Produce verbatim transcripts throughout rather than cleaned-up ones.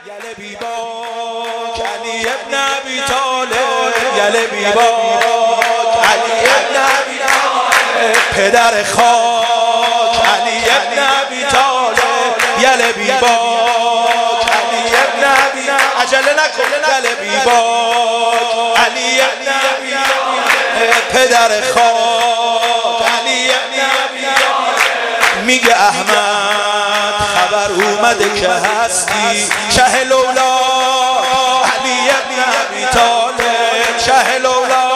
یله بیباک علی ابن ابی طالب، یله بیباک علی ابن ابی طالب، پدر خاک علی ابن ابی طالب، یله بیباک علی ابن ابی، عجله نکن، یله بیباک علی ابن ابی طالب، پدر خاک علی ابن ابی طالب. میگه احمد خبر اومده که هستی شه لولا علی ابن ابی طالب، شه لولا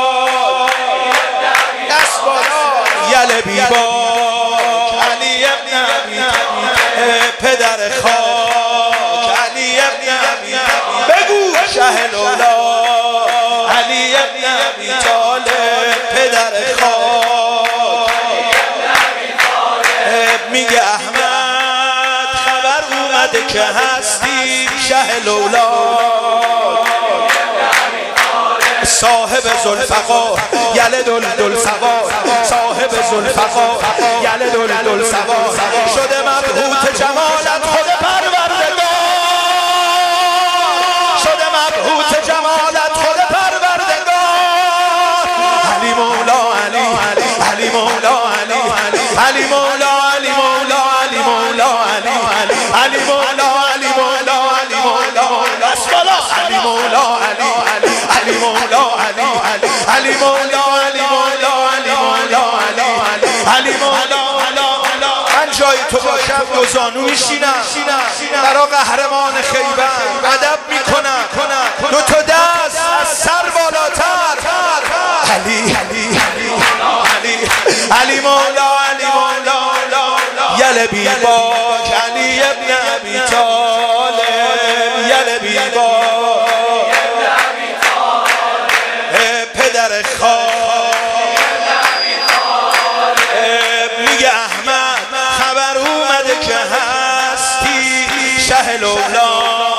دست بالا، یله بیباک علی ابن ابی طالب، پدر خاک علی ابن ابی طالب، بگو شه لولا علی ابن ابی طالب، پدر خاک. میگه احمد خبر اومده که هستی شه لولا، صاحب ذوالفقار یله دل دل سوار، صاحب ذوالفقار یله دل دل سوار، شده مبهوت جمالت خود پروردگار، شده مبهوت جمالت خود پروردگار. علی مولا علی علی علی مولا علی علی مولا علی مولا علی مولا علی علی مولا علی مولا علی مولا اسفلا، علی مولا علی علی علی مولا علی علی مولا علی مولا علی مولا علی علی مولا. من جای تو باشم دو زانو میشینم برا قهرمان خیبر ادب میکنم، دو تا دست از سر بالاتر، علی علی علی علی مولا علی مولا، یله بیباک علی ابن ابی طالب، یله بیباک پدر خاک. میگه احمد خبر اومده که هستی شه لولا،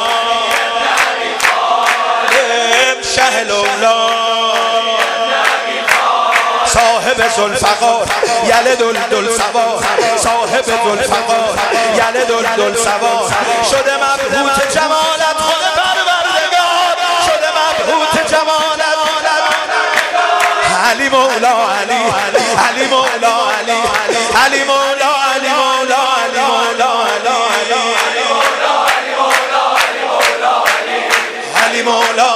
شه لولا، صاحب ذوالفقار یله دل دل سوار، صاحب ذوالفقار یله دل دل سوار، شده مبهوت جمالت خود پروردگار، شده مبهوت جمالت علی مولا علی علی مولا علی علی مولا علی مولا علی مولا علی مولا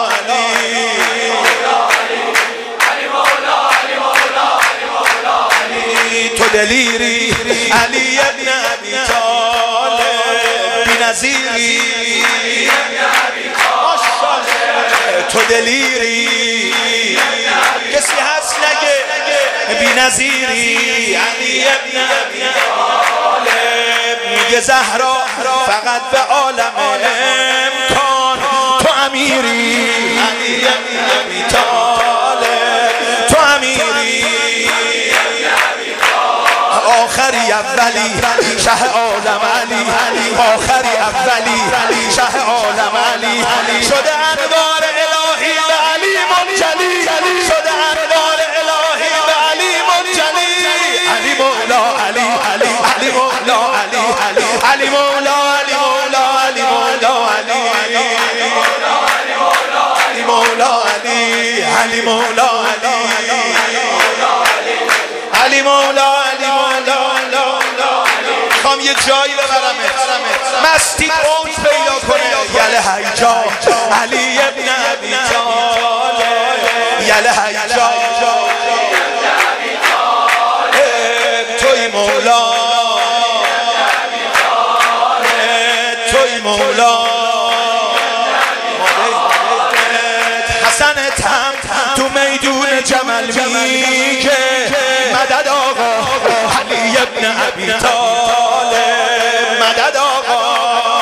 علی. تو دلیری علی ابن ابی طالب، بی‌نظیری تو دلیری، کسی هست نگه بی‌نظیری علی ابن ابی طالب. میگه زهرا فقط به عالم امکان تو امیری علی ابن ابی طالب، تو امیری آخری اولی شه عالم علی، آخری اولی شه عالم علی، شده انوار الهی به علی منجلی، شده انوار الهی به علی منجلی. علی مولا علی علی علی مولا علی علی مولا علی مولا علی مولا علی علی مولا علی علی مولا علی مولا علی مولا. میخوام یه جایی ببرمت مستی اوج پیدا کنه، یله حیجا علی ابن ابی طالب، یله حیجا توی مولا، توی مولا. حسن تم تو میدون جمل میگه مدد آقا علی ابن ابی طالب، مدد آقا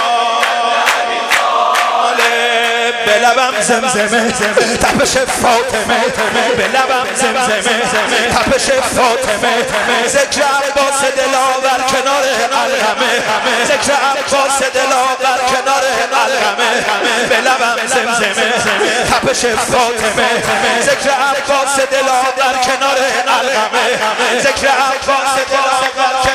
به لبم زمزمه تپش فاطمه، به لبم زمزمه تپش فاطمه، ذکر عباس دلاور کنار الغمه، ذکر عباس دلاور کنار الغمه، به لبم زمزمه تپش فاطمه، ذکر عباس دلاور کنار الغمه، ذکر عباس دلاور